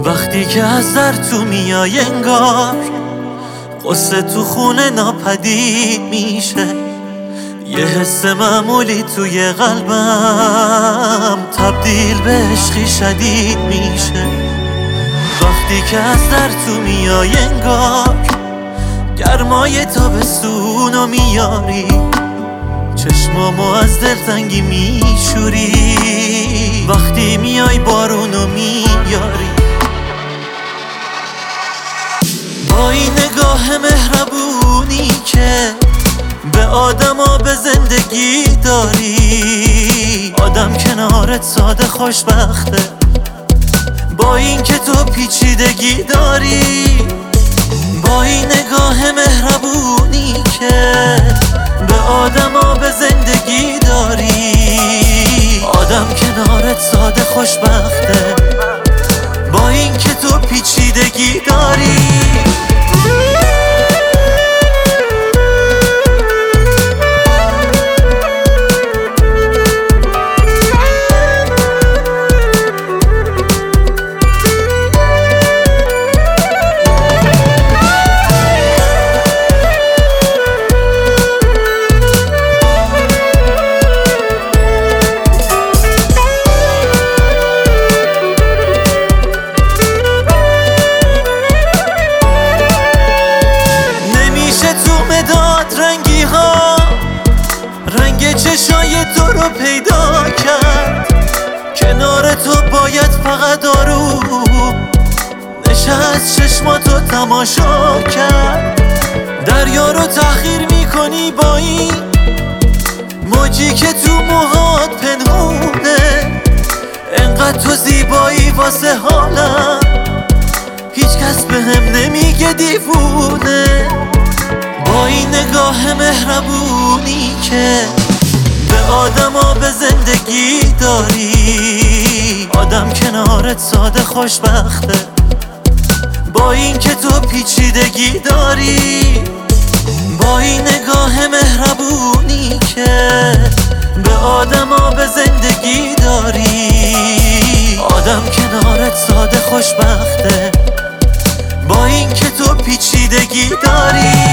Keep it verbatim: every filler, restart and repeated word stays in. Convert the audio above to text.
وقتی که از در تو میای انگار قصه تو خونه ناپدید میشه، یه حس معمولی توی قلبم تبدیل به عشقی شدید میشه. وقتی که از در تو میای انگار گرمای تابستونو میاری، چشمامو از دلتنگی میشوری. وقتی میای بارونو میاری، با این نگاه مهربونی که به آدما به زندگی داری، آدم کنارت ساده خوشبخته. با این که تو پیچیدگی داری، با این نگاه مهربونی که به آدما به زندگی داری، آدم کنارت ساده خوشبخته. با این که تو پیچیدگی داری. رنگی ها رنگ چشای تو رو پیدا کرد، کنار تو باید فقط آروم نشست چشماتو تماشا کرد. دریا رو تحقیر میکنی با این موجی که تو موهات پنهونه، انقدر تو زیبایی واسه حالم هیچ کس به هم نمیگه دیوونه. با این نگاه مهربونی که به آدما به زندگی داری، آدم کنارت ساده خوشبخته. با این که تو پیچیدگی داری، با این نگاه مهربونی که به آدما به زندگی داری، آدم کنارت ساده خوشبخته. با این که تو پیچیدگی داری.